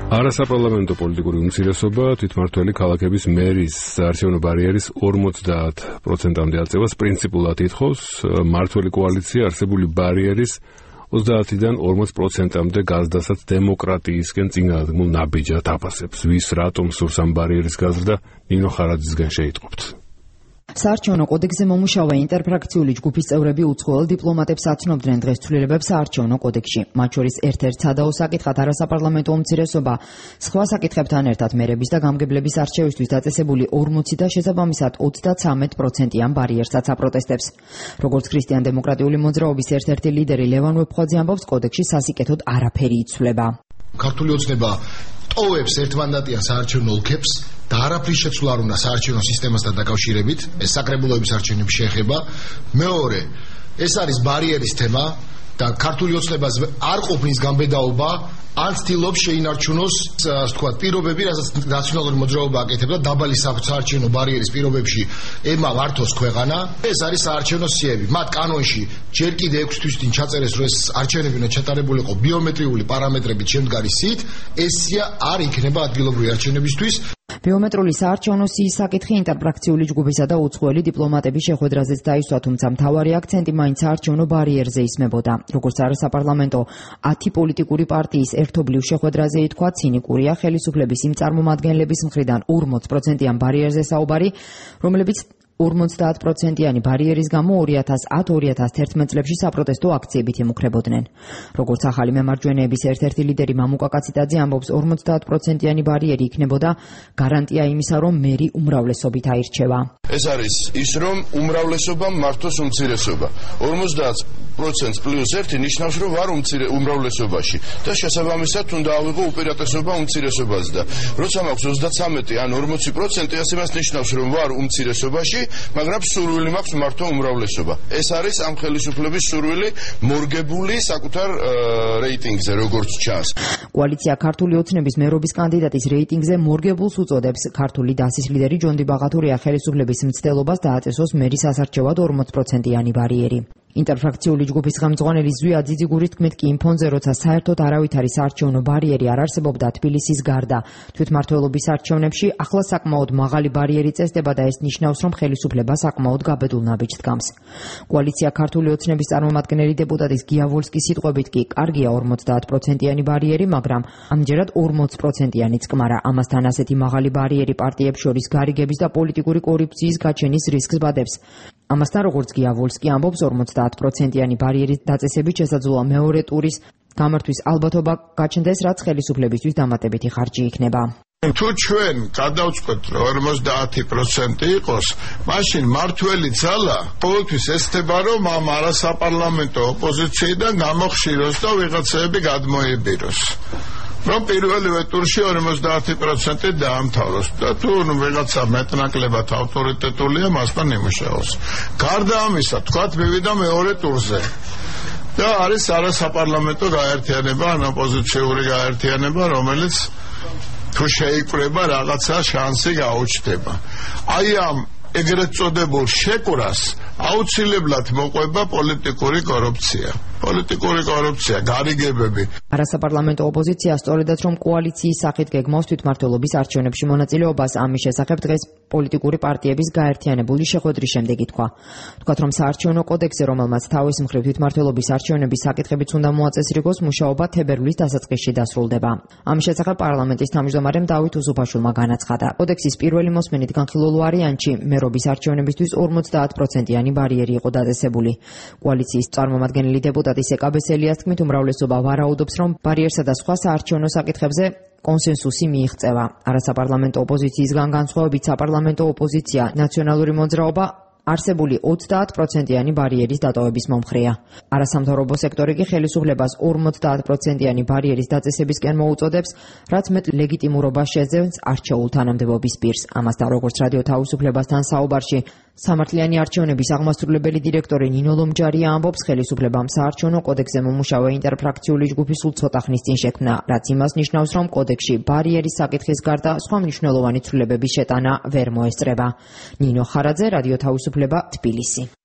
არასაპარლამენტო პოლიტიკური უმცირესობა თვითმმართველი ქალაქების მერის საარჩევნო ბარიერის 50%-მდე აწევას პრინციპულად ითხოვს. მმართველი კოალიცია არსებული ბარიერის 30-დან 40%-მდე გაზრდასაც დემოკრატიისკენ წინააღმულ ნაბიჯად აფასებს. ვის რატომ სურს ამ ბარიერის გაზრდა, ნინო ხარაძისგან შეიტყობთ. საარჩევნო კოდექსზე მომუშავე ინტერფრაქციული ჯგუფის წევრები უცხოელ დიპლომატებს აცნობდნენ დღეს ცვლილებებს საარჩევნო კოდექსში. მათ შორის ერთ-ერთ სადაო საკითხად არასაპარლამენტო უმცირესობა სხვა საკითხებთან ერთად მერების და გამგებლების არჩევისთვის დაწესებული 40 და შესაბამისად 33%-იან ბარიერსაც აპროტესტებს. როგორც ქრისტიან-დემოკრატიული მოძრაობის ერთ-ერთი ლიდერი ლევან ვეფხვაძე ამბობს, კოდექსში სასიკეთოდ არაფერი იცვლება. ქართული ოცნება ტოვებს ერთმანდატიან საარჩევნო ოლქებს და არაფრის შეცვლა არ უნდა საარჩევნო სისტემასთან დაკავშირებით, ეს საკრებულოების არჩევნებს შეეხება. მეორე, ეს არის ბარიერის თემა და ქართული ოცნებას არ ყოფნის გამბედაობა, ან ცდილობს შეინარჩუნოს, ასე ვთქვათ, პირობები, რასაც ნაციონალური მოძრაობა აკეთებდა დაბალი საარჩევნო ბარიერის პირობებში ემა მართოს ქვეყანა. ეს არის საარჩევნო სიები. მათ კანონში ჯერ კიდე 6 თვის წინ ჩაწერეს, რომ ეს არჩევნები უნდა ჩატარებულიყო ბიომეტრიული პარამეტრებით შემდგარი სიით, ეს სია არ იქნება ადგილობრივი არჩევნებისთვის. ბიომეტრიული საარჩევნო სიის საკითხი ინტერფრაქციული ჯგუფისა და უცხოელი დიპლომატების შეხვედრაზეც დაისვა, თუმცა მთავარი აქცენტი მაინც საარჩევნო ბარიერზე ისმებოდა. როგორც არასაპარლამენტო 10 პოლიტიკური პარტიის ერთობლივ შეხვედრაზე ითქვა, ცინიკურია ხელისუფლების იმ წარმომადგენლების მხრიდან 40%-იან ბარიერზე საუბარი, რომლებიც 50%-იანი ბარიერის გამო 2010-2011 წლებში საპროტესტო აქციებით იმუქრებოდნენ. როგორც ახალი მემარჯვენეების ერთ-ერთი ლიდერი მამუკა კაციტაძე ამბობს, 50%-იანი ბარიერი იქნებოდა გარანტია იმისა, რომ მერი უმრავლესობით აირჩევა. ეს არის ის, რომ უმრავლესობა მართოს უმცირესობა. 50% პლუს 1 ნიშნავს, რომ ვარ უმრავლესობაში და შესაბამისად უნდა ავიღო უპირატესობა უმცირესობაზე და როცა მაქვს 33 ან 40%, ასე მას ნიშნავს, რომ ვარ უმცირესობაში, მაგრამ სურვილი მაქვს მართო უმრავლესობა. ეს არის ამ ხელისუფლების სურვილი მორგებული საკუთარ რეიტინგზე, როგორც ჩანს. კოალიცია ქართული ოცნების მერობის კანდიდატის რეიტინგზე მორგებულს უწოდებს. ქართული დასის ლიდერი ჯონდი ბაღათურია ხელისუფლების მცდელობას დააწესოს მერის ასარჩევად 40%-იანი ბარიერი. ინტერფრაქციული ჯგუფის ხელმძღვანელი ზვია ძიძიგურის თქმით კი იმ ფონზე, როცა საერთოდ არავითარი საარჩევნო ბარიერი არ არსებობდა თბილისის გარდა თვითმმართველობის არჩევნებში, ახლა საკმაოდ მაღალი ბარიერი წესდება და ეს ნიშნავს, რომ ხელისუფლება საკმაოდ გაბედულ ნაბიჯს დგამს. კოალიცია ქართული ოცნების წარმომადგენელი დეპუტატის გია ვოლსკის სიტყვებით კი კარგია 50%-იანი ბარიერი, მაგრამ ამჯერად 40%-იანი წკმარა. ამასთან ასეთი მაღალი ბარიერი პარტიებს შორის გარიგების და პოლიტიკური კორუფციის გაჩენის რისკს ბადებს. ამასთან, როგორც გია ვოლსკი ამბობს, 50%-იანი ბარიერის დაწესებით შესაძლოა მეორე ტურის გამართვის ალბათობა გაჩნდეს, რაც ხელისუფლებისთვის დამატებითი ხარჯი იქნება. თუ ჩვენ გადავწყვეტ, რომ 50% იყოს, მაშინ მართველი ძალა ყოველთვის ესწრება, რომ ამ არასაპარლამენტო ოპოზიციიდან გამოხშიროს და ვიღაცები გადმოებიროს. რომ პირველივე ტურში 50% დაამთავროს და თუ ვიღაცა მეტნაკლებად ავტორიტეტულია, მასთან იმუშაოს. გარდა ამისა, თქვათ მივიდა მეორე ტურზე და არის არასაპარლამენტო გაერთიანება, ან ოპოზიციური გაერთიანება, რომელიც თუ შეიკვრება რაღაცა შანსი გაუჩნდება. აი ამ ეგრეთ წოდებულ შეკვრას აუცილებლად მოყვება პოლიტიკური კორუფცია. პოლიტიკური კორუფცია, გარიგებები. არასაპარლამენტო ოპოზიცია სწორედაც რომ კოალიციის სახით გეგმავს თვითმმართველობის არჩევნებში მონაწილეობას, ამის შესახებ დღეს პოლიტიკური პარტიების გაერთიანებული შეხვედრის შემდეგ ითქვა. თქვათ, რომ საარჩევნო კოდექსზე, რომელმაც თავის მხრივ თვითმმართველობის არჩევნების საკითხებიც უნდა მოაწესრიგოს, მუშაობა თებერვლის დასაწყისში დასრულდება. ამის შესახებ პარლამენტის თავმჯდომარემ დავით უსუფაშვილმა განაცხადა. კოდექსის პირველი მოსმენით განხილულ ვარიანტში მერობის არჩევნებისთვის 50%-იანი ბარიერი იყო დაწესებული. კოალიციის წარმომადგენელი დეპუტატი სეკაბესელიას თქმით, უმრავლესობა ვარაუდობს, რომ ბარიერსა და სხვა საარჩევნო საკითხებზე კონსენსუსი მიიღწევა. არასაპარლამენტო ოპოზიციისგან განსხვავებით საპარლამენტო ოპოზიცია ნაციონალური მოძრაობა არსებული 30%-იანი ბარიერის დატოვების მომხრეა. არასამთავრობო სექტორი კი ხელისუფლებას 50%-იანი ბარიერის დაწესებისკენ მოუწოდებს, რაც მეტ ლეგიტიმურობას შეძენს არჩეულ თანამდებობის პირს. ამასთან, როგორც რადიო თავისუფლებასთან საუბარში სამართლიანი არჩევნების აღმასრულებელი დირექტორი ნინო ლომჯარია ამბობს, ხელისუფლებამ საარჩევნო კოდექსზე მომუშავე ინტერფრაქციული ჯგუფი სულ ცოტა ხნის წინ შექმნა, რაც იმას ნიშნავს, რომ კოდექსში ბარიერის საკითხის გარდა სხვა მნიშვნელოვანი ცვლილებების შეტანა ვერ მოესწრება. ნინო ხარაძე, რადიო თავისუფლება, თბილისი.